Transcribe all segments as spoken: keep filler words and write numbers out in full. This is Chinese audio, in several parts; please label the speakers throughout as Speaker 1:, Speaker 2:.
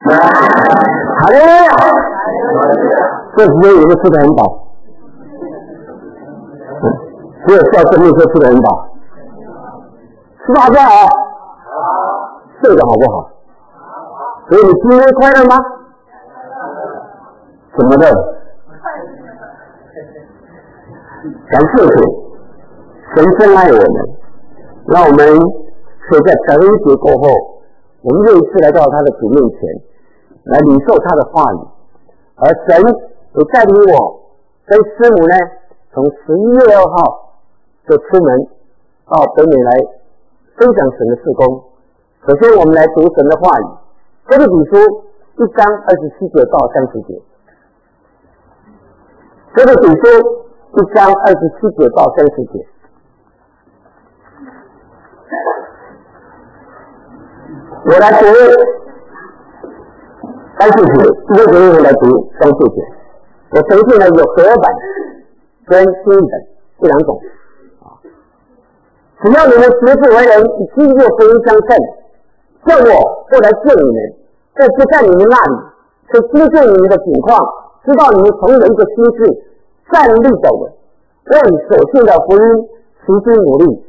Speaker 1: 好嘞，这时间也是吃得很饱，只有笑生命说吃得很饱，吃得好不好？睡得好不好？所以你今天快乐吗？怎么的？感谢主，神深爱我们，让我们可以在感恩节过后，我们又一次来到他的主面前，来领受他的话语。而神也带领我跟师母呢，从十一月二号就出门到北美来分享神的事工。首先我们来读神的话语，哥林多书一章二十七节到三十节。哥林多书一章二十七节到三十节。我来读三四节，第六节我来读三四节。我呈现呢有和合本跟新译本这两种。只要你们学之为人，以基督福音相称，叫我过来见你们，在不在你们那里，可经见你们的情况，知道你们从人的心志站立走的，为所信的福音齐心努力。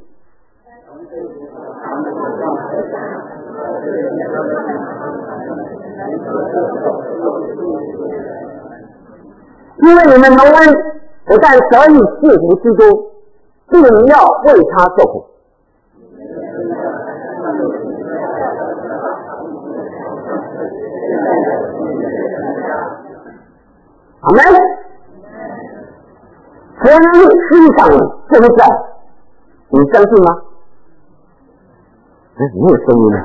Speaker 1: 因为你们蒙恩，不但得以信服基督，并要为他受苦。阿们。福音欣赏就是在，你相信吗？哎，没有声音了。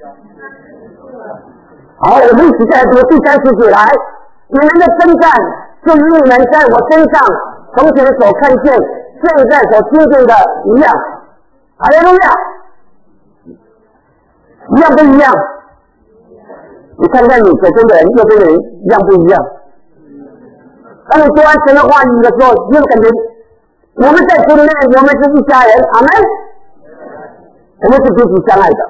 Speaker 1: 好，我们一起再读第三十节来。你们的征战，就是你们在我身上从前所看见、现在所听见的一样。哈利路亚！一样不一样？你看看你左边的人、右边的人一样不一样？当你读完神的话语的时候，你有感觉我们在主里面，我们是一家人。阿们。我们是彼此相爱的。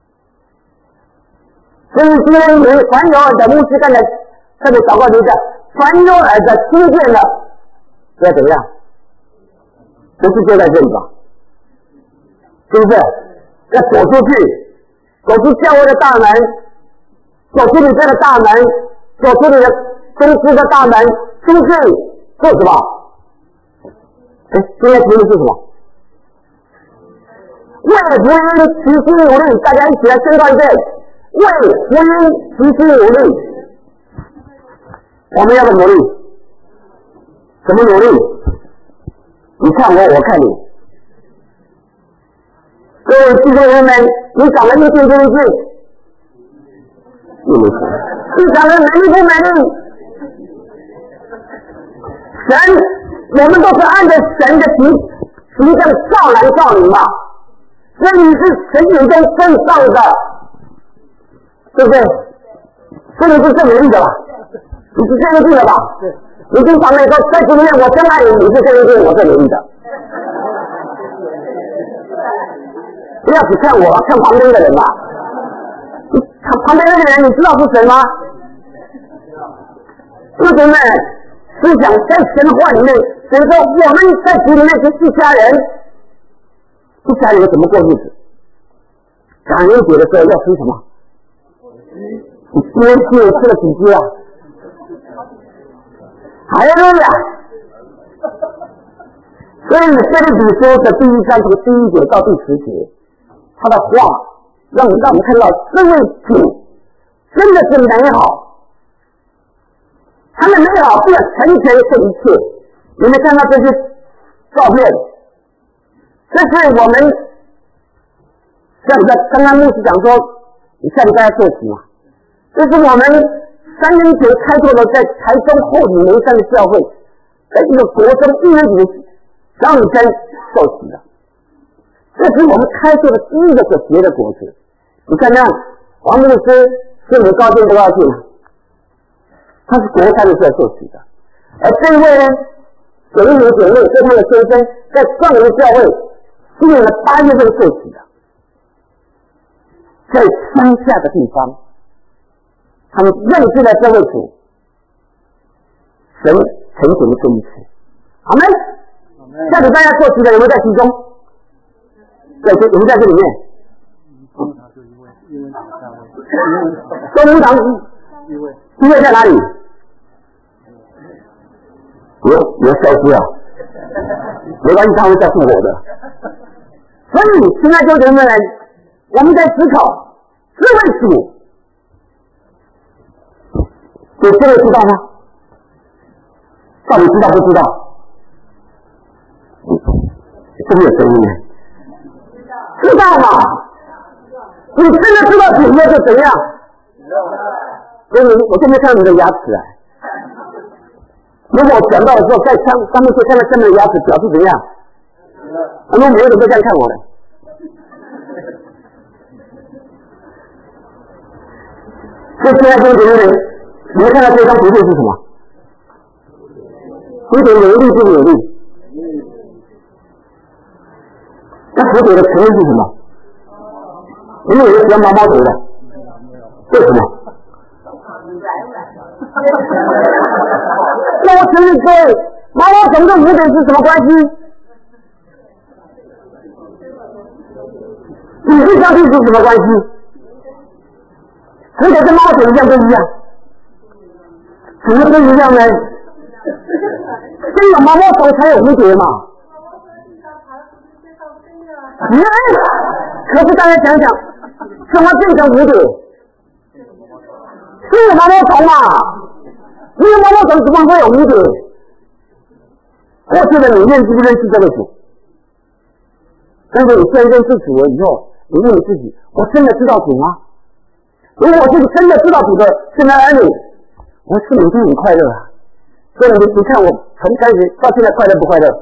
Speaker 1: 所以今天你凡有耳的牧师刚才特别祷告你的，凡有耳的听见了，要怎么样？不是就在这里吧？是不是？要走出去，走出教会的大门，走出你这个大门，走出你的公司的大门，出去做什么？哎，今天题目是什么？为福音齐心努力，大家一起来宣告一遍：为福音齐心努力。我们要不努力？怎么努力？你看我，我看你。各位弟兄们，你长得一定不一定？你长得美丽不美丽？神，我们都是按照神的形形象造男造女嘛，所以你是神眼中最上的，对不对？所以你是最美丽的吧？你是最美丽的吧？你经常来说，在主里面我真爱你，你是最美丽，我最美丽的。不要只看我，看旁边的人嘛。你看旁边那个人，你知道是谁吗？弟兄们，思想在神的话里面，神说我们在主里面是一家人，一家人怎么过日子？感恩节的时候要吃什么？你今天吃了吃了几只啊？还有呀！所以这里比说的第一章从第一节到第十节，他的话让让我们看到这位主真的是美好，他的美好不要成全这一切。你们看到这些照片，这是我们下礼拜刚刚牧师讲说，你下礼拜要做什么？这是我们三年前开拓的在台中后里梅山的教会，在一个国中一年级的小女生受洗的。这是我们开拓的第一个所结的果子。你看看王牧师是你高兴不高兴？他是国三的时候受洗的，而这一位呢，有一名姐妹跟他的先生在上人教会今年的八月份受洗的，在乡下的地方， 他们认识了这位主，神成全的这一次。阿门。下礼拜要做题的有没有在其中？对，有没有在这里面？中堂一位，一位在哪里？我我消失了，没关系，他会再复活的。所以，亲爱的弟兄们，我们在思考，这位主，有这位知道吗？到底知道不知道？这边有声音呢。知道嘛？你真的知道主要是怎样？所以我现在看你的牙齿啊。如果我讲到的时候，在上上面就看到上面的牙齿，表示怎样？如果每个人都这样看我的，所以现在这个人，你们看到这张图片是什么？蝴蝶有力不有力？那蝴蝶的成因是什么？你们有人喜欢毛毛虫的？为什么？那我请问各位，毛毛虫跟蝴蝶是什么关系？你是相信是什么关系？蝴蝶跟毛毛虫一样不一样？怎么不一样呢？先有毛毛虫才有蝴蝶嘛。哎，可是大家想想，怎么变成蝴蝶？是有毛毛虫嘛？没有毛毛虫怎么会有蝴蝶？过去的你认识不认识这个主？但是你现在认识主了以后，你问你自己：我真的知道主吗？如果我是真的知道主的圣诞儿女，我是每天很快乐啊。所以你你看我从开始到现在快乐不快乐？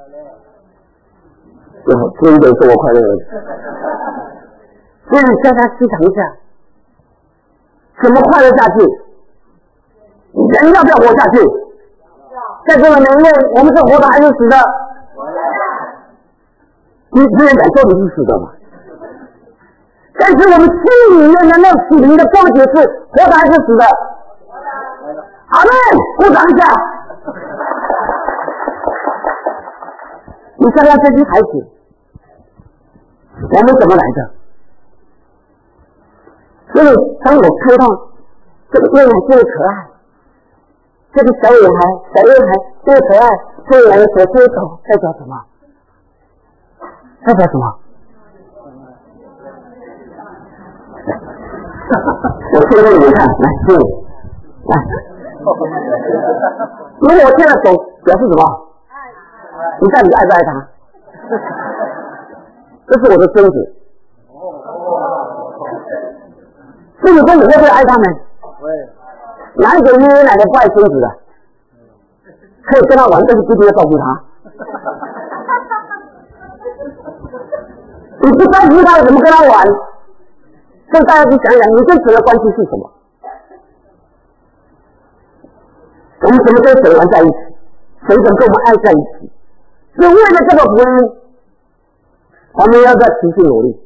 Speaker 1: 有听着说我快乐了。所以你大家思考一下，怎么快乐下去？人要不要活下去？在座的每一位，我们是活的还是死的？你不能敢说你是死的嘛？但是我们心里面的那属灵的光节是活的还是死的？阿们，鼓掌一下。你看看这批孩子，我们怎么来的？所以当我看到这个婴孩这么可爱，这个小女孩、小婴孩这么可爱，这两个手牵手，代表什么？代表什么？我牵给你们看，来，这里，来。如果我牵了手，表示什么？你看你爱不爱他？这是我的孙子。孙子说你会不会爱他们？哪一个爷爷奶奶不爱孙子的？可以跟他玩，但是不一定要照顾他。你不照顾他，怎么跟他玩？所以大家去想想，你跟神的关系是什么？我们怎么跟神玩在一起？神怎么跟我们爱在一起？是为了这个福音，我们要在持续努力。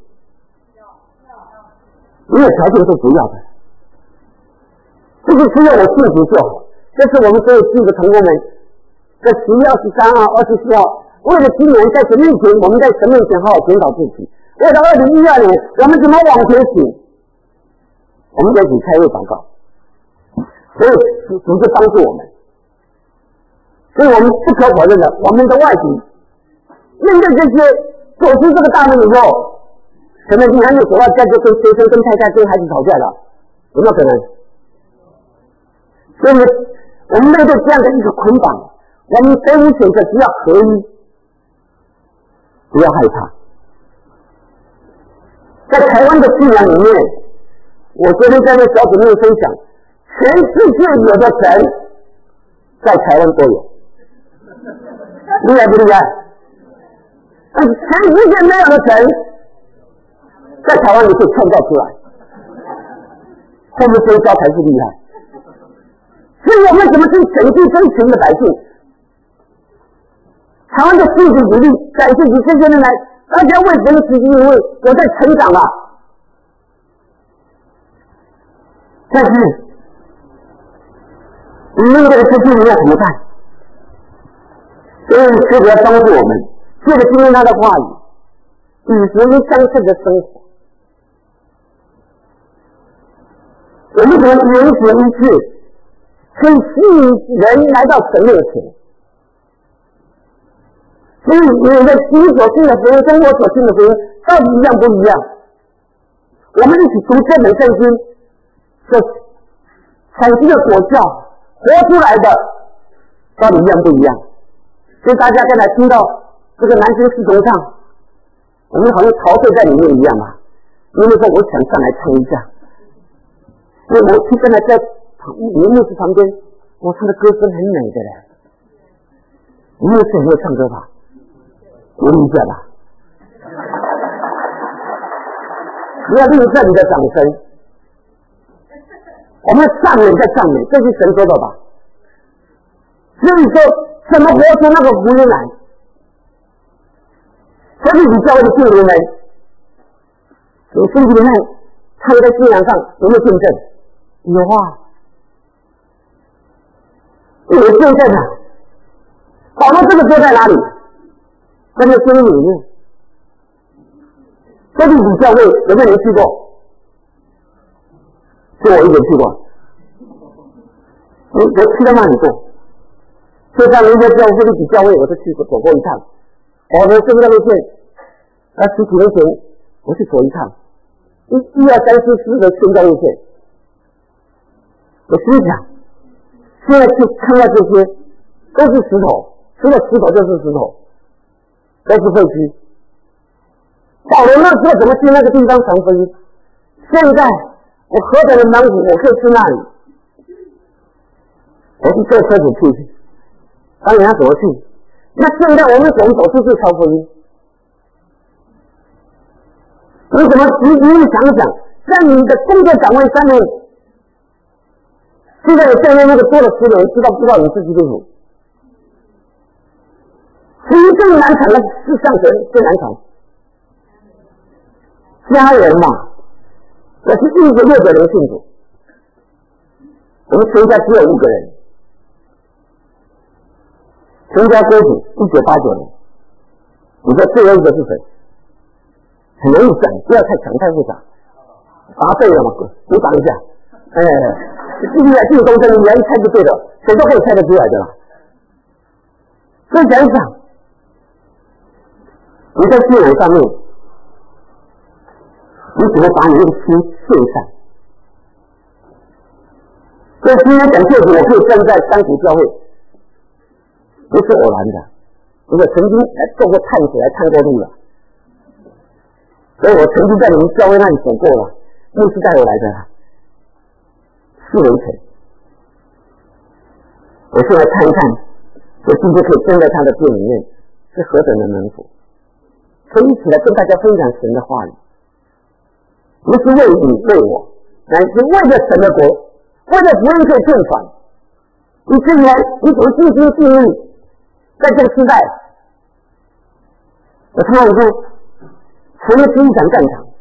Speaker 1: 没有条件是不要的，这个只有我幸福就好。这是我们所有四个同工们在十月二十三号、二十四号，为了今年在神面前，我们在神面前好好检讨自己。为了二零一二年，我们怎么往前行？我们在一起开会祷告，所以主是帮助我们。所以我们不可否认的，我们的外形面对这些走出这个大门以后，可能你还没有走到家就跟先生、跟太太、跟孩子吵架了，有没有可能？所以我们面对这样的一个捆绑，我们谁无选择，只要合一，不要害怕。在台湾的信仰里面，我昨天在那小组里面分享，全世界有的神在台湾都有，厉害不厉害？但是全世界没有的神在台湾也可以创造出来，后面这一招才是厉害。所以我们怎么去拯救真群的百姓？台湾的信主比例，感谢主这些年来，大家为神是因为我在成长了。但是你们这个世界你要怎么办？所以诗歌帮助我们，借着今天他的话语，与福音相称的生活。我们可能人活一次，可以吸引人来到神面前。所以你的你所信的福音跟我所信的福音到底一样不一样？我们一起读这本圣经所产生的果效，活出来的到底一样不一样？所以大家刚才听到这个男生四重唱，我们好像陶醉在里面一样嘛。因为说我想上来唱一下，因为我去跟他在荧幕子旁边，我唱的歌声很美的嘞。你有谁会唱歌吧？鼓励一下吧。不要吝啬你的掌声，我们赞美在赞美，这是神说的吧？所以说怎么活出那个福音来？所以你教会的信徒们，你身体里面他们在信仰上有没有见证？有啊，有见证啊。保罗这个说在哪里？在那个经里面。这里你教会有没有人去过？就我一个人去过。我我去到那里过。就像人家教会一起教会，我是去过走过一趟。保罗这个路线，那十几年前我去走一趟，一一二三四四的宣教路线。我心想，现在去看到这些都是石头，除了石头就是石头，都是废墟。保罗那时候怎么去那个地方传福音？现在我何等的忙碌，我可以去那里。我是坐车子去，当然要怎么去？那现在我们怎么走出去传福音？你怎么你你想想，在你的工作岗位上面，现在有对面那个多了十年，知道不知道你是基督徒？其实最难传的是上学最难传。家人嘛，我是一个六个人信主，我们全家只有五个人，全家归主一九八九年。你说最后一个是谁？很容易讲，不要太强太复杂。答对了嘛，鼓掌一下。哎，这个这个东西你要一猜就对了，谁都可以猜得出来的啦。所以想一想，你在信仰上面，你怎么把你那个心献上？所以今天感谢主，我可以站在三股教会，不是偶然的，因为曾经来做过探险，来探过路了。所以我曾经在你们教会那里走过了，牧师带我来的，四围城。我现在看一看，我今天可以站在他的店里面，是何等的能福，可以一起来跟大家分享神的话语。不是为你为我，乃是为了神的国，为了福音可以正反。你之前你怎么尽心尽力，在这个时代，我常常说，前面是一场战场，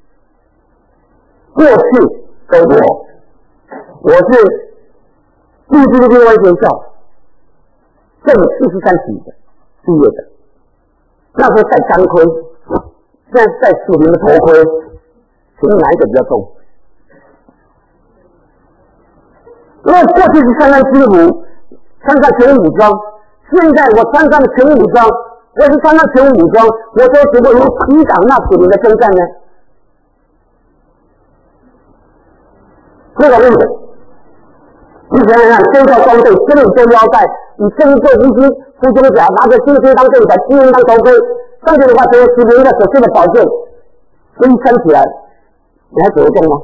Speaker 1: 过去的我，我是立志的另外学校正四十三级的毕业的，那时候戴钢盔，现在戴属灵的头盔。请问哪一个比较重？因为过去是穿上制服，穿上全武装，现在我穿上了全武装，我是穿上全武装，我说如果有抵挡那属灵的征战呢？这个问题，你想想看，身上装备，身里做腰带，你身做无机护胸甲，拿着金盔当盾牌，金当头盔，上去的话，只有十名的所需的宝剑，所以穿起来。你还走得动吗？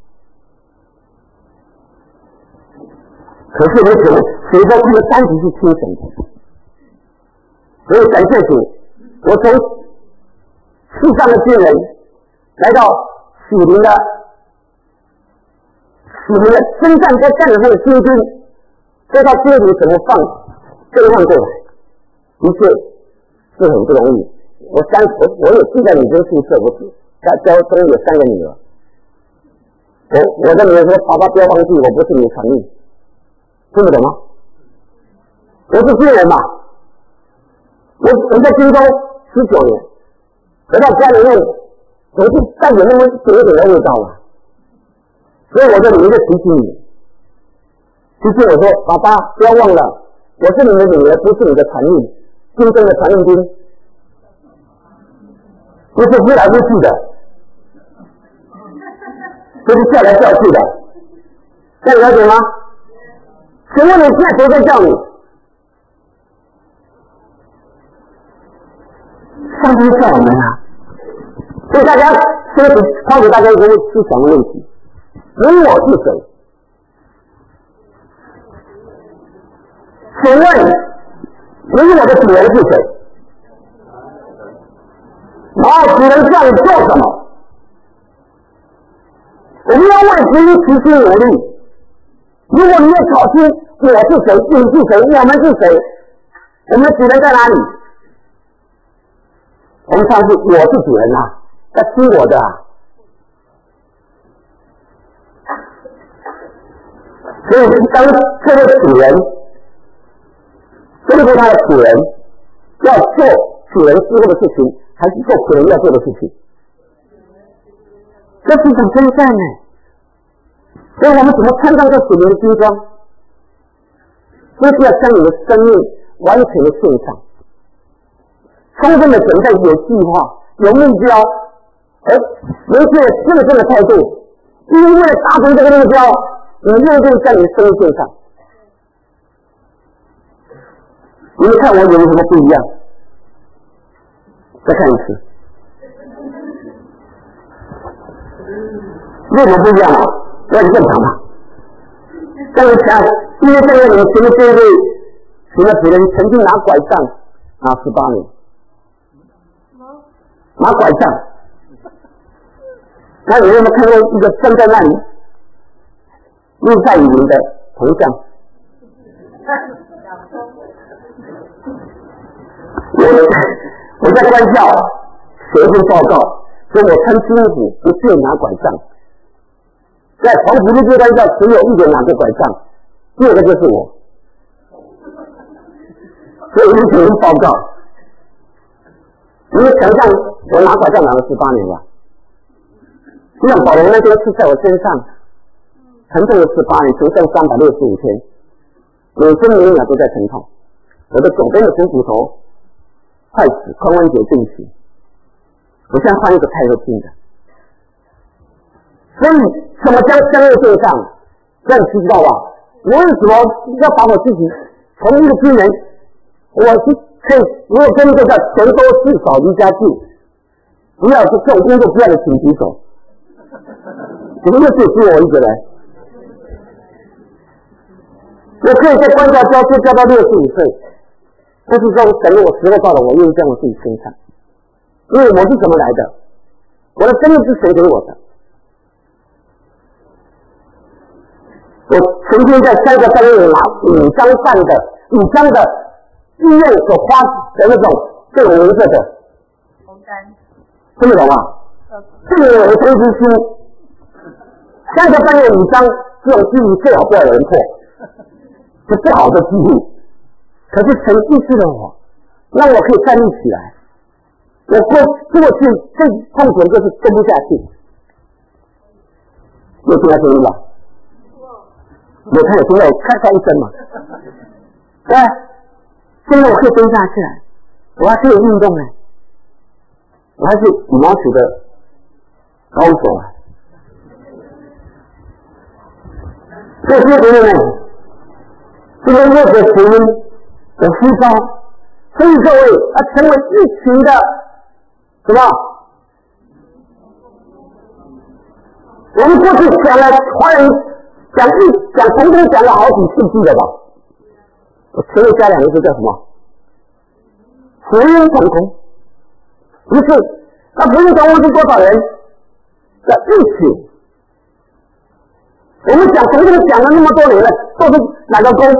Speaker 1: 可是我觉得，谁说他们单独是清神的？所以感谢主，我从世上的军人来到属灵的、属灵的征战在战场上的新军，再到这里怎么放更换过来，的确是很不容易。我三我我有住在女生宿舍，我家家中有三个女儿。我我跟你们说，爸爸不要忘记，我不是你传令， 听不懂吗？我是新人嘛，我我在京都十九年，回到家里面，我是带有那么一点点的味道了，所以我就有一个提醒你，提醒我说，爸爸不要忘了，我是你的女儿，不是你的传令，京东的传令兵，不是呼来呼去的，不是叫来叫去的，这样了解吗？请问你现在谁在叫你？上帝叫我们啊！所以大家这个抛给大家一个思想的问题：你我是谁？请问你我的主人是谁？然后主人叫你做什么？我们要为福音齐心努力。如果你要搞清我是谁，你是谁，我们是谁，我们的主人在哪里？我们上次我是主人啊，要听我的啊。所以当这个主人，这个是他的主人，要做主人之后的事情，还是做主人要做的事情？这是一种征战呢。所以我们怎么穿上这属灵的军装？就是要将你的生命完全的献上，充分的准备，有计划，有目标，而明确真正的态度。因为为了达成这个目标，你愿意将你的生命献上。你们看我有没有什么不一样？再看一次，为什么不一样啊？这很正常嘛。但是想，因为这个年轻的这位除了别人曾经拿拐杖拿十八年，拿拐杖，那你有没有看过一个站在那里陆在雨林的铜像？我我在官校写一份报告，说我穿军服不是拿拐杖。在黄埔路这段校只有一个拿过拐杖，第二个就是我，所以我写份报告。你想象我拿拐杖拿了十八年了，就像保罗那天刺在我身上，疼痛了十八年，全身三百六十五天，每分每秒都在疼痛，我的左边的股骨头、坏死、髋关节并起，我现在换一个钛合金的。所以什么叫相约对上？这样知道吧？我为什么要把我自己从一个军人，我是可以，如果跟这个钱多事少离家近，不要是这种工作不要的请举手。怎么又只有我一个人？我可以在官校教书教到六十五岁，但是说等于我时候到了，我愿意在我自己身上，因为我是怎么来的？我的生命是谁给我的？我曾经在三个单位拿五张半的五张的医院所花的那种这种颜色的红单，听得懂吗？这个有通知书，三个单位五张这种记录最好不要有人破，是不好的记录。可是神医治了我，让我可以站立起来。我过过去最痛苦的就是蹲不下去，有听到声音吧？有看有听到，开开一声嘛。对，现在我可以蹲下去了，我还可以运动呢，我还是羽毛球的高手啊。这些朋友们，这个热的福音的呼召，所以各位要成为一群的什么？我们过去讲了华人讲一讲成功讲了好几世纪了吧？我前面加两个字叫什么？福音成功。不是，那福音成功是多少人的一起？我们讲成功讲了那么多年了，都是哪个功？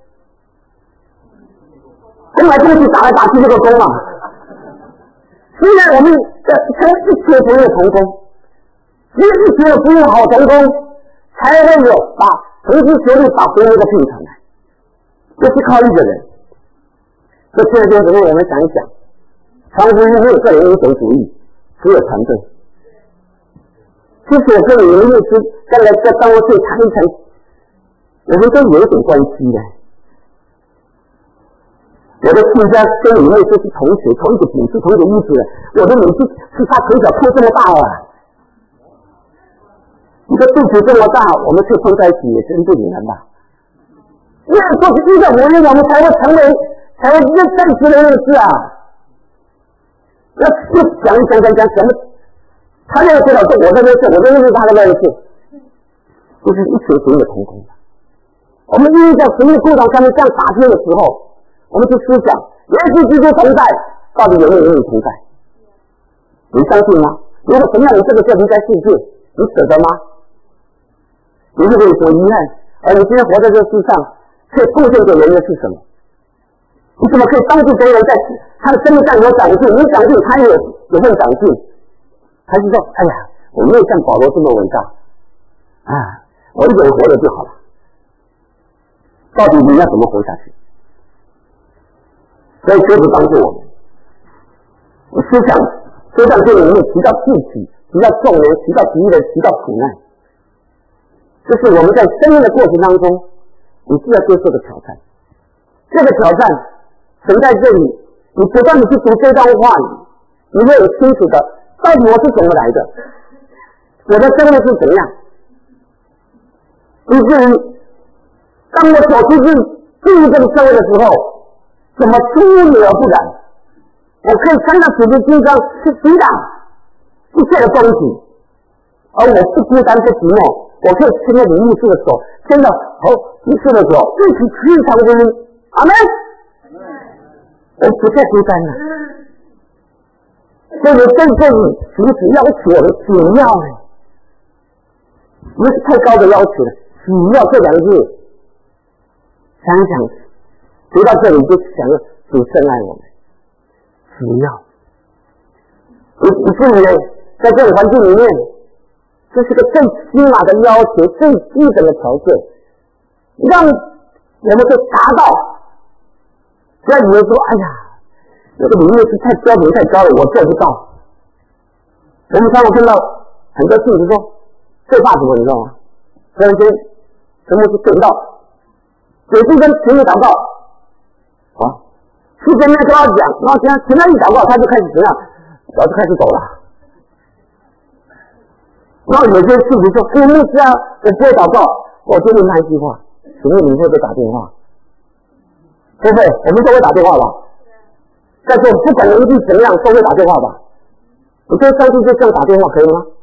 Speaker 1: 攻来攻去打来打去这个功嘛。虽然我们的成一起福音成功，只有一起的福音好成功，才会有把同时学历把福音的拼上来。 就是靠一个人。这现在就只是我们想一想，传福音没有个人英雄主义，只有团队。其实我跟你们牧师刚才在办公室谈一谈，我们都有一点关系的。我的亲家跟你们牧师是同学，同一个组织，同一个屋子的。我的名字是他从小碰这么大啊，你的肚子这么大，我们却碰在一起也真不难吧？因为过去遇到我们，我们才会成为。才会认真实的认识啊！要就讲讲讲讲讲，他那个知道是我的认识，我的认识他的认识，就是一群神的同工的。我们遇到神的故障上面这样打拼的时候，我们就思想，耶稣基督同在，到底有没有与你同在？你相信吗？如果神让你这个时候离开世界，你舍得吗？你会不会有遗憾？而你今天活在这世上，却贡献给人的是什么？你怎么可以帮助别人在他的生命上有长进？你长进，他也有有份长进。还是说，哎呀，我没有像保罗这么伟大啊，我一个人活着就好了。到底你要怎么活下去？所以求主帮助我们。我思想这段经文里面提到自己，提到众人，提到敌人，提到苦难，这是我们在生命的过程当中，你需要接受的挑战。这个挑战。神在这里，你不断的去读这段话语，你会有清楚的，到底我是怎么来的，我的生命是怎样。以至于当我走出去进入这个社会的时候，怎么出淤泥而不染？我可以看到主的金刚去抵挡一切的攻击，而我不孤单不寂寞，我可以牵着你牧师的手，牵着哦牧师的手，一起去传福音。阿们。我不再孤单了，所以在这里主只要求我的只要呢，不是太高的要求了，只要这两个字，想想读到这里就想要主深爱我们，只要，以以至于呢，在这个环境里面，这是个最起码的要求，最基本的条件，让我们可以达到。不要以为说，哎呀，这个领域是太标准太高了，我做不到。我们常常看到很多信徒说，最怕什么你知道吗？突然间，什么是等到，有一跟群里祷告，啊，去跟那跟他讲，然后现在群他一祷告，他就开始怎样，然后就开始走了。然后有些信徒说，哎，牧师啊，我不会祷告，我就问他一句话，请问你会不会打电话？对不对？我们都会打电话吧。但是不管年纪怎么样，都会打电话吧。你跟上帝就这样打电话可以吗？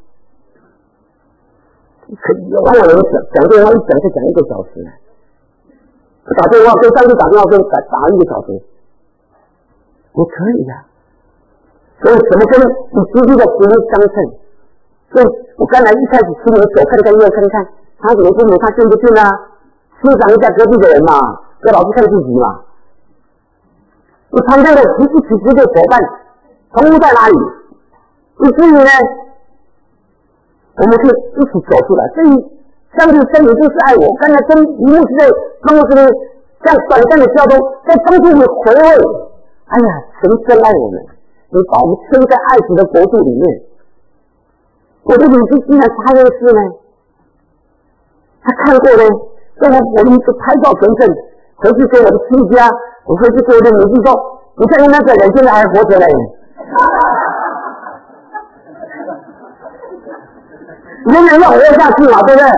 Speaker 1: 可以，往往有人讲讲电话一讲就讲一个小时，打电话跟上帝打电话跟打打一个小时，你可以呀、啊。所以什么跟你实际的福音相称？所以我刚才一开始请你走看看，又看看，他怎么父母他信不信啊？欣赏一下隔壁的人嘛，不要老是看自己嘛。你旁边的一起直的伙伴，同路在哪里？以至于呢，我们可以一起走出来。所以，上帝生命就是爱我。刚才跟一幕是在办公室里这样短暂的交通，在帮助你回味。哎呀，神真爱我们，你把我们生在爱子的国度里面。我的女婿竟然他认识呢，他看过呢，让我我们就拍照存证，回去给我的亲家。我回去跟我的女婿说，你看那个人现在还活着嘞，人人要活下去嘛，对不对？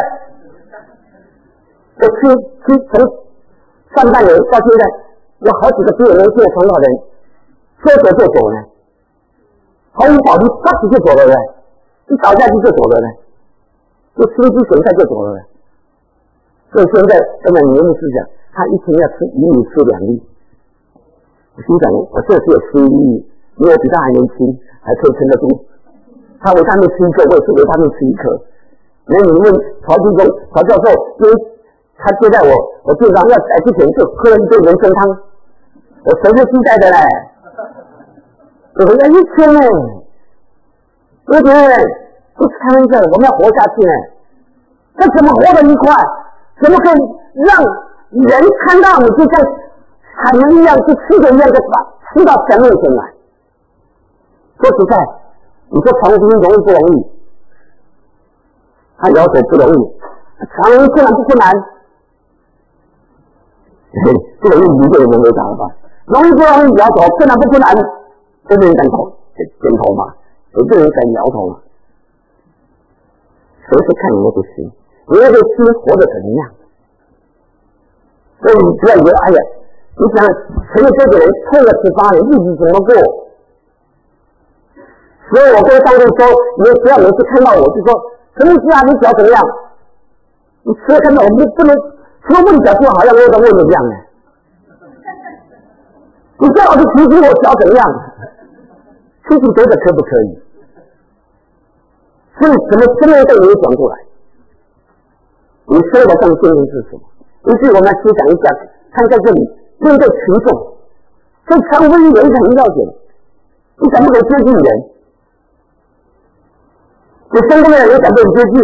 Speaker 1: 我去去从上半年到现在，有好几个比我年轻的传道人，说走就走呢，毫无保留，他直接走了嘞，一倒下去就走了嘞，就吃一水菜就走了嘞。所以现在跟我年牧师讲，他一天要吃一米吃两粒。我心想，我这只有吃一粒，因为我比他还年轻，还可以撑得住。他维他命吃一颗，我也是维他命吃一颗。那你问曹弟兄、曹教授，因为他接待我，我经常要来之前就喝了一杯人参汤，我全是期待的嘞。我说要一天呢，对不对？不是开玩笑，我们要活下去呢。那怎么活得愉快？怎么可以让人看到你就像海绵一样，是吃的一样的把吃到神面前来。说实在，你说传福音容易不容易？他摇手不容易，传福音困难不困难？这个用一个人回答了吧？容易不容易？摇手困难不困难？都没人敢头点头嘛，有个人敢摇头嘛？谁是看你那个心？你那个心活得怎么样？所以你不要以为，哎呀，你想前面这个人痛了十八年，日子怎么过？所以我跟上帝说，你不要每次看到我就说，什么事啊？你脚怎么样？你除了看到我不不能，除了问脚就好像我在问你一样呢。你最好是提醒我脚怎么样？提醒别的可不可以？所以什么真的对你讲过来？你生活上的见证是什么？于是我们来思想一下，看在这里面对群众，这传福音有一个很要紧，你敢不敢接近人？你身边的人敢不敢接近？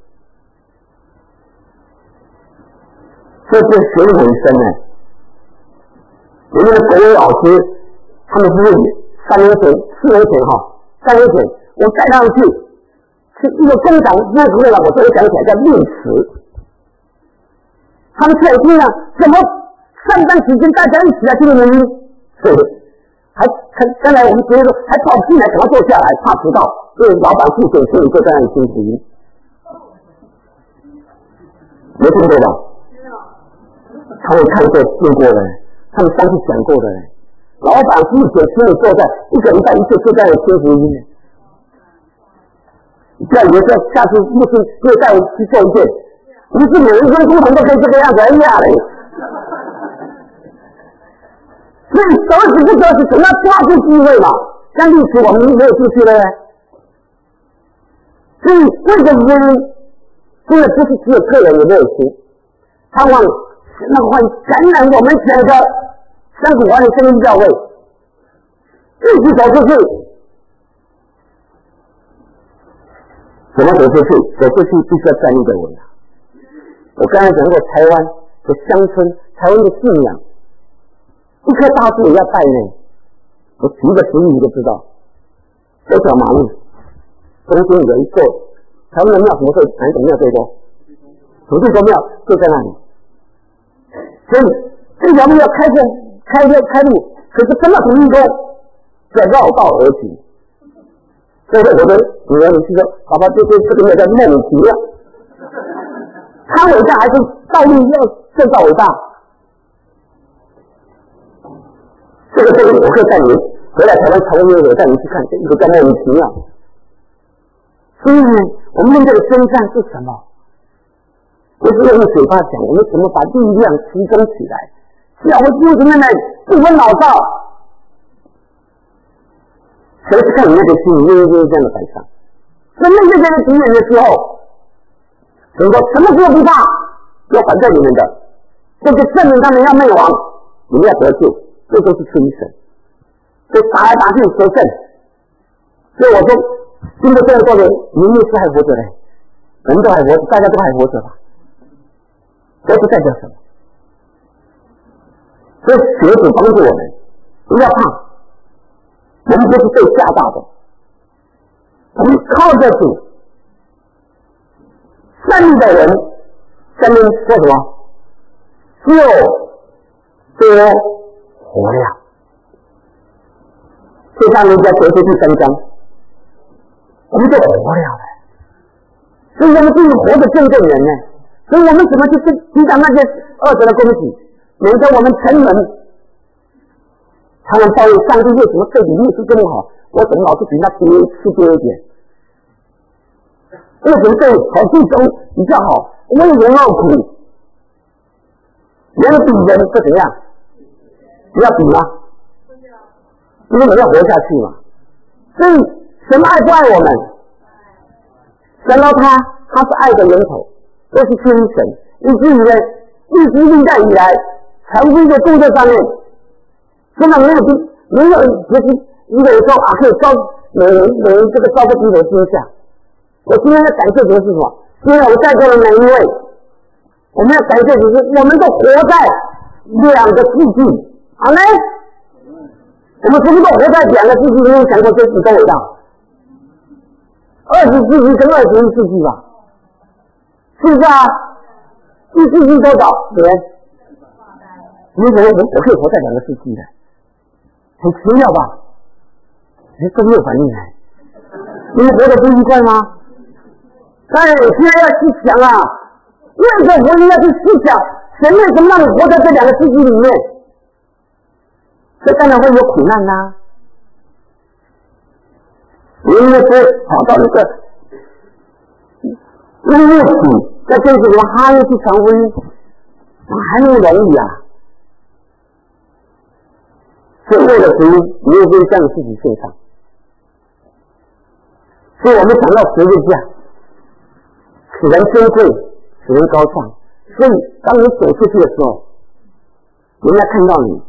Speaker 1: 这是学得很深呢。我们的国文老师，他们是三年前、四年前哈，三年前我带他们去，是一个工厂，那时候呢，我突然想起来叫历史。他们跳听了，怎么上班时间大家一起来听录音？还还刚才我们觉得还跑进来，赶快坐下来，怕迟到，因为老板付钱，所以就在那里听福音。没听过吧？他们看过、听过的，他们上次讲过的。老板付钱，所以坐在一个礼拜一次就在那里听福音。你不要以为说下次牧师又带我去做一遍。不是每一根工程都可以这个样子，哎呀嘞！所以手指不得是总要抓住机会嘛。像历史我们没有出去了，所以这个福音真的不是只有个人有没有心，盼望那会感染我们整个山谷湾的声音教会，继续走出去。怎么走出去？走出去必须要站立得稳。我刚才讲过台湾的乡村，台湾的信仰，一棵大树也要拜呢。我举个实例你就知道，这条马路中间有一座台湾的庙，什么最哪一种庙最多？土地公庙就在那里。所以这条路要开过开路开路，可是跟到土地公要绕道而行。所以我的女儿你是说，爸爸这这这个庙叫梦奇庙。他伟大还是道路要制造伟大？这个这个我会带你回来台湾潮流，我带你去看一个叫莫名其妙。所以呢，我们面对的征战是什么？不是用嘴巴讲，我们怎么把力量集中起来？教会为什么呢？不分老少，谁是看你那个心，你愿意这样的摆上？在面对这个敌人的时候。所以说什么时候不怕？要反对你们的，就是证明他们要灭亡，你们要得救，这都是出于神。所以打来打去得胜。所以我说，经过这么多年，你牧师还活着嘞，我们都还活着，大家都还活着吧？活着代表什么？所以学主帮助我们，不要怕，我们不是被吓到的，我们靠着主。善立的人下面说什么？就多活了。这上面在结束第三章，我们就活了了。所以我们就是活的见证人呢。所以我们怎么去抵挡那些恶者的攻击，免得我们沉沦。他们抱怨上帝为什么对你牧师这么好，我怎么老是比他低吃多一点？为什么对好弟兄比较好？为人劳苦，人比人是怎样？不要比吗？因为我们要活下去嘛。所以神爱不爱我们？神到他，他是爱的源头，都是出于神。以至于呢，一直历代以来，传福音的工作上面，根本没有比没有就是一个人说啊，可以招每人每人这个招个低头之下。我今天的感谢主是什么？因为我带过了每一位， 我们要感谢主，是我们都活在两个世纪，好嘞。我们是不是都活在两个世纪？你有想过这是多伟大？二十世纪跟二十一世纪吧，是不是啊？一世纪多少年？你以为我我可以活在两个世纪的，很奇妙吧？哎，都没有反应哎，你们活得不愉快吗？哎，现在要去想啊，为什么我们要去思想，神为什么让你活在这两个世纪里面？这当然会有苦难啦、啊。因为说跑到那个因为主在跟着我们哈耶去传福音，还不容易啊。所以为了福音，你也会向自己献上。所以我们想到十字架，使人尊贵，使人高尚。所以当你走出去的时候，人家看到你，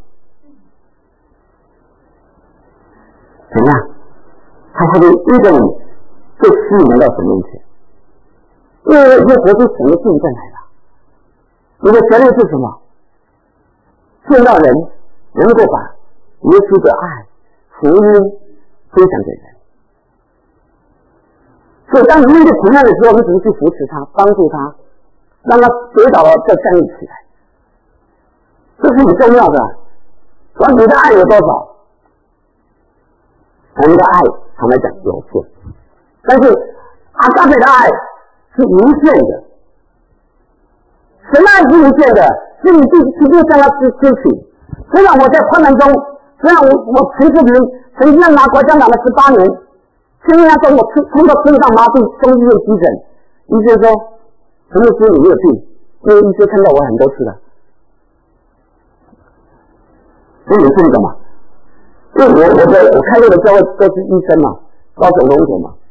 Speaker 1: 怎样？他会因着你就吸引到神面前，因为已经活出神的见证来了。你的责任是什么？见到人能够把耶稣的爱、福音分享给人。所以当你面对苦难的时候，你只是去扶持他，帮助他，让他跌倒了再站立起来，这是很重要的。管你的爱有多少？我们的爱坦白讲有限，但是阿嘎贝的爱是无限的。神的爱是无限的，是你自己直接向他支支取。虽然我在困难中，虽然我我陈世平曾经在拿国家打了十八年，现在他说我通过肾脏麻痹中医院急诊，医生说陈律师你没有病，因为医生看到我很多次了。所以你是一个嘛？因为我我的我开路的教会都是医生嘛，高雄龙总嘛，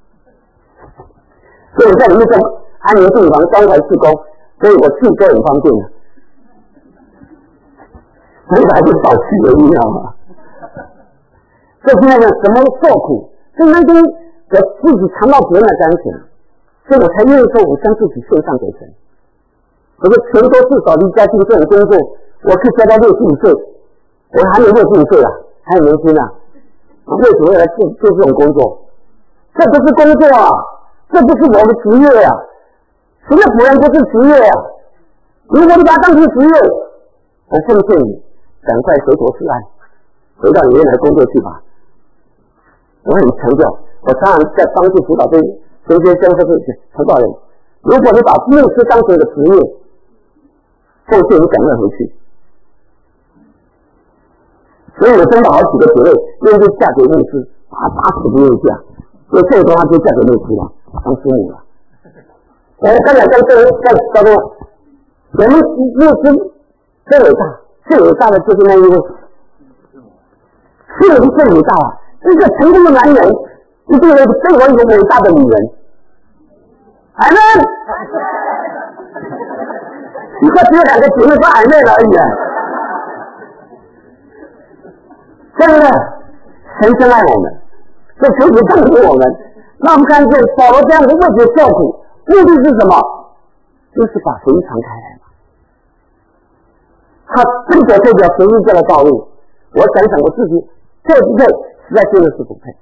Speaker 1: 所以我在里面在安宁病房关怀事工，所以我去都很方便的，所以还是保持有医疗嘛。所以现在呢，什么受苦，所以那天我自己尝到主人的甘甜，所以我才愿意说我将自己献上给神。我说全都至少离家近这种工作，我可以教到六十五岁，我还没六十五岁啊。还很年轻啊，为什么要来做做这种工作？这不是工作啊，这不是我的职业啊，什么仆人不是职业啊？如果你把它当成职业，我奉劝你赶快回头是岸，回到你原来工作去吧。我很强调，我常常在帮助辅导这这些教授辅导人，如果你把牧师当成一个职业，奉劝你赶快回去。所以我真的好几个姐妹愿意嫁给牧师，啊，打死不愿意嫁，所以这个的话就嫁给牧师了，当师母了。我刚才在这在叫做我们牧师最伟大，最伟大的就是那一位，是不是最伟大啊？一个成功的男人，一定会成为一个伟大的女人。阿们，你说只有两个姐妹说阿们而已啊。对不对？神真爱我们，所以求主帮助我们。那我们看见保罗这样的为主受苦，目的是什么？就是把福音传开来嘛。他真的这条十字架的道路，我想想我自己配不配，实在真的是不配。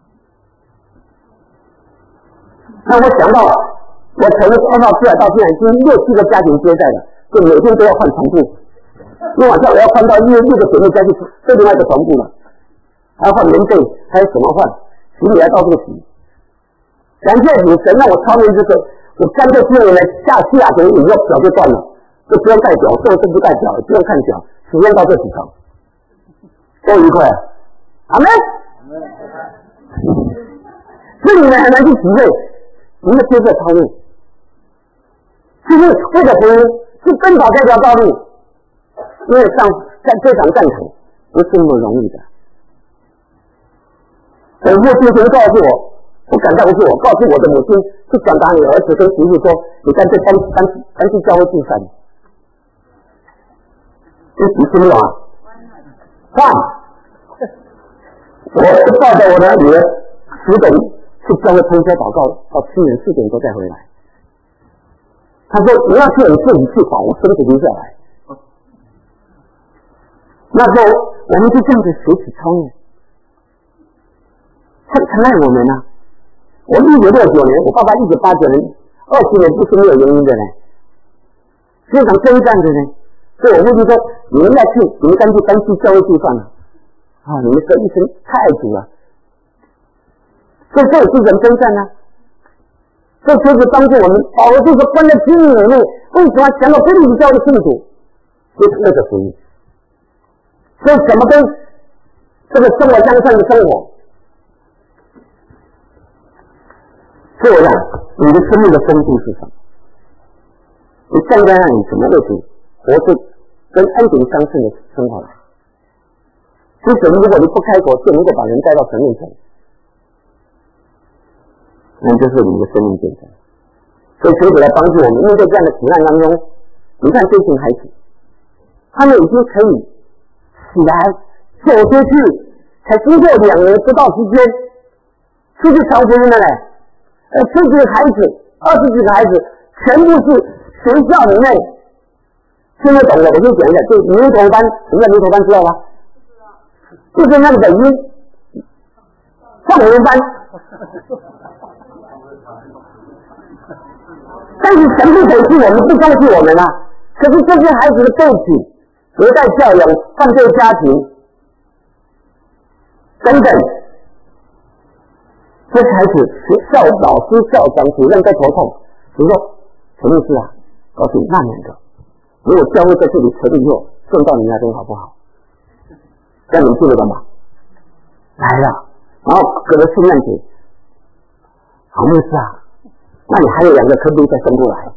Speaker 1: 那我想到我从二号出来到现在已经六七个家庭接待了，就每天都要换床铺。今晚上我要换到六六个姐妹家去睡另外一个床铺了，还要换棉被，还有什么换？行李还到处洗。感谢主神让我超越这个，我干脆今年来下西雅图以后表就断了，就不用带表，这个是不带表，不用看表，时间到这几场，多愉快啊！阿们。这你们还难去体会，你们接受超越，就是为了福音，是奔跑这条道路。因为上在这场战场不是那么容易的。我父亲曾告诉我，不敢告诉我，告诉我的母亲去转达你儿子跟媳妇说，你干脆搬搬搬去教会住山。这几十秒啊！换，我抱着我的女儿十点去教会通宵祷告，到七点四点多再回来。 他说你要去你自己去跑，我身体留下来。那时候我们就这样子学习操练，他疼爱我们啊。我一九六九年，我爸爸一九八九年，二十年不是没有原因的呢，非常征战的呢。所以我父亲说，你们要去，你们干脆干去教会去算了，啊，你们这一生太爱主了。所以这也是人征战啊。这就是帮助我们，保罗就是关在监狱里面，为什么想到菲利比教的信徒，就是那个福音。所以怎么跟这个生活相称的生活？所以我想，你的生命的风度是什么？你站在那里怎么为主活着跟恩典相称的生活来？其实如果你不开口，就能够把人带到神面前，那就是你的生命见证。所以求主来帮助我们面对这样的苦难当中，你看这群孩子，他们已经可以起来走出去，才经过两年不到时间，出去传福音的嘞。呃，十几个孩子，二十几个孩子，全部是学校里面听得懂的。我先讲一下，就牛头班，什么叫牛头班知道吗？就是那个等于放牛班。但是神不给是我们，不告诉我们啊。可是这些孩子的背景、隔代教养、犯罪家庭等等，这些孩子学校老师、校长、主任都头痛。比如说陈律师啊，告诉你那两个，如果教会在这里成立以后送到你那边好不好？这样你记得了吗？来了，然后隔了圣诞节，好律师啊，那你还有两个可不可以再送过来？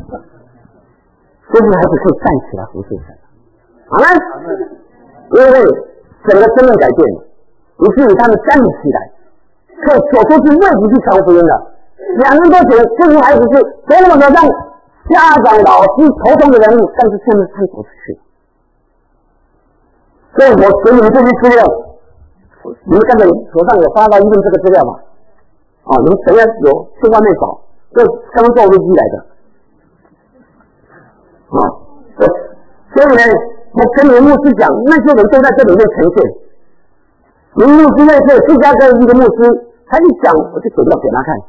Speaker 1: 这些孩子可以站起来服侍神。好了，因为整个生命改变了，于是他们站起来，可以走出去为主去传福音了。两年多前，这些孩子是多么的让家长、老师头痛的人物，但是现在他走出去。所以我给你们这些资料，你们刚才手上有发到一份这个资料嘛？啊，你们等一下有去外面找，这刚刚坐飞机来的。啊，所以呢，我跟你们牧师讲，那些人都在这里面呈现。你们牧师那是芝加哥一个牧师，他一讲我就点到给他看。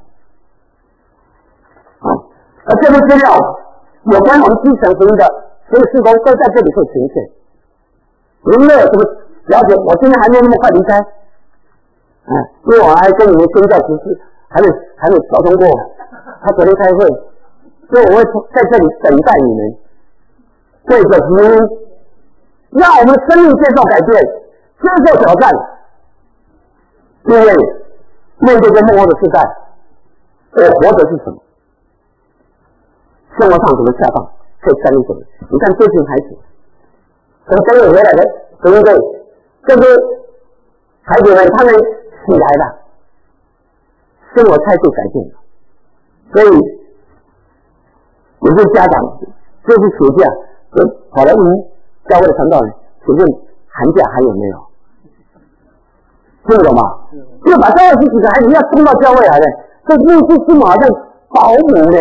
Speaker 1: 啊，而这份资料有关我们基层福音的所有事工都在这里做呈现。您有什么了解？我现在还没那么快离开，哎、嗯，因为我还跟你们宣教执事还没还没沟通过，他昨天开会，所以我会在这里等待你们，对着福音，让我们的生命接受改变，接受挑战，因为面对这幕后的时代，我活着是什么？生活上怎么下放，可以参与什么？你看这群孩子。从中国回来的对不对？这些孩子们他们起来了，生活态度改变了，所以有些家长这次暑假就跑来问教会的传道人，请问寒假还有没有？听得懂吗？就把这二十几个孩子要送到教会来了，这牧师师母好像保姆呢，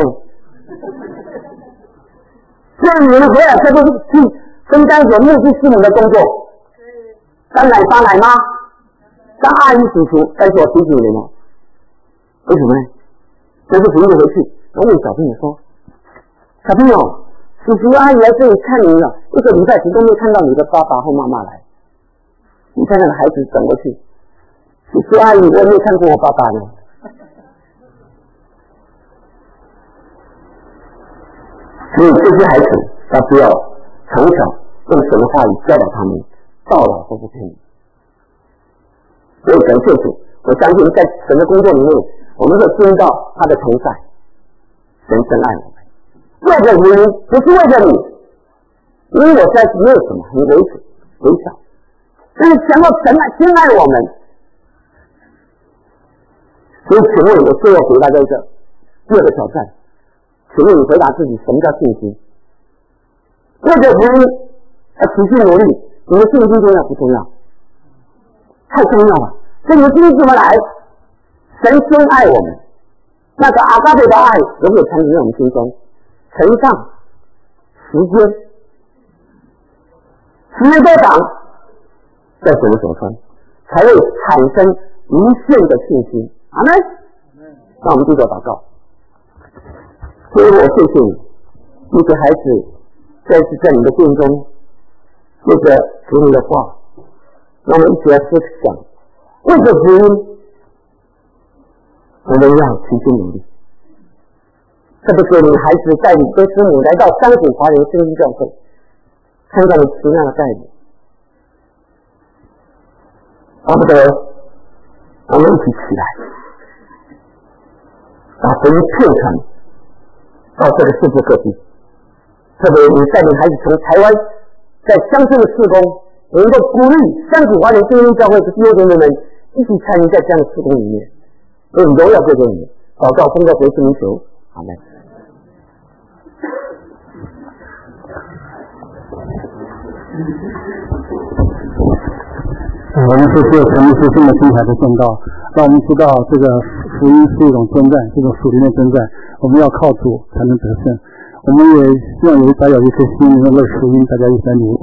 Speaker 1: 所以你们回来这都是去分担着牧师师母的工作，当奶爸奶妈，当阿姨叔叔，但是我提醒你们，为什么呢？这是朋友回去，我问小朋友说：“小朋友，叔叔阿姨来这里看你了，一个礼拜前都没看到你的爸爸或妈妈来。你看那个孩子转过去，叔叔阿姨，我也没有看过我爸爸呢。”所以这些孩子要不要从小用神的话语教导他们，到老都不偏离。所以感谢主，我相信在神的工作里面，我们会听到他的同在，神深爱我们。为了你，不是为了你，因为我在是没有什么，很微小微小，但是想到神爱先爱我们。所以请问我最后给大家一个第二个挑战，请问你回答自己，什么叫信心？为了福音要持续努力，你的信心重要不重要？太重要了。所以你的信心怎么来？神先爱我们，那个阿嘎贝的爱有没有产生在我们心中？ 乘上时间，时间多长，在主的手中，才会产生无限的信心。阿们。那我们低头祷告。所以我谢谢你，你给孩子再次在你的殿中，借着主你的话，让我们一起来思想，为着福音，我们要齐心努力。特别是你孩子带领跟师母来到三井华人圣经教会，看到你慈爱的带领，巴不得我们一起起来，把福音传传到这个世界各地。特别你带领孩子从台湾在乡村的事工，能够鼓励三井华人圣经教会的弟兄姐妹们一起参与在这样的事工里面，为荣耀归给你。祷告奉告主耶稣名求，阿们。
Speaker 2: 我们是做神是这么精彩的宣道，让我们知道这个福音是一种征战，这种属灵的征战，我们要靠主才能得胜。我们也希望有大家有一颗心能够为福音，大家一起来努力。